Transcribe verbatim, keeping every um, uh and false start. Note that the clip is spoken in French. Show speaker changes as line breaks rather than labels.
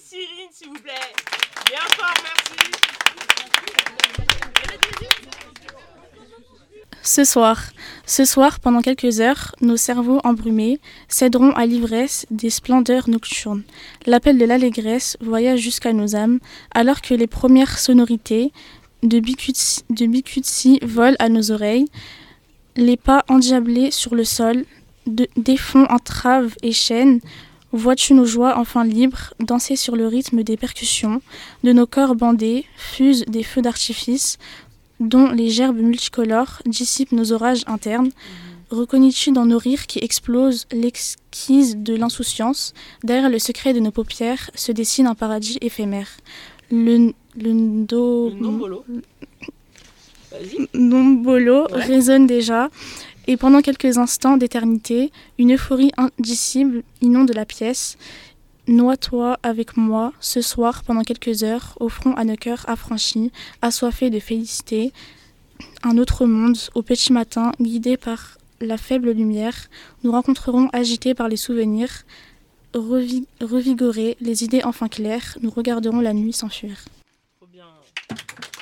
Cyrine, s'il vous plaît. Bien fort, merci.
Ce soir, ce soir, pendant quelques heures, nos cerveaux embrumés céderont à l'ivresse des splendeurs nocturnes. L'appel de l'allégresse voyage jusqu'à nos âmes, alors que les premières sonorités de Bikutsi, de Bikutsi volent à nos oreilles. Les pas endiablés sur le sol, de, défont entraves et chaînes. Vois-tu nos joies enfin libres, danser sur le rythme des percussions, de nos corps bandés, fusent des feux d'artifice, dont les gerbes multicolores dissipent nos orages internes. Mmh. Reconnais-tu dans nos rires qui explosent l'exquise de l'insouciance, derrière le secret de nos paupières se dessine un paradis éphémère. Le, le, do...
le nombolo,
nombolo
ouais.
résonne déjà, et pendant quelques instants d'éternité, une euphorie indicible inonde la pièce. Noie-toi avec moi, ce soir, pendant quelques heures, offrons à nos cœurs affranchis, assoiffés de félicité, un autre monde, au petit matin, guidés par la faible lumière, nous rencontrerons agités par les souvenirs, revi- revigorés, les idées enfin claires, nous regarderons la nuit s'enfuir.
Trop bien.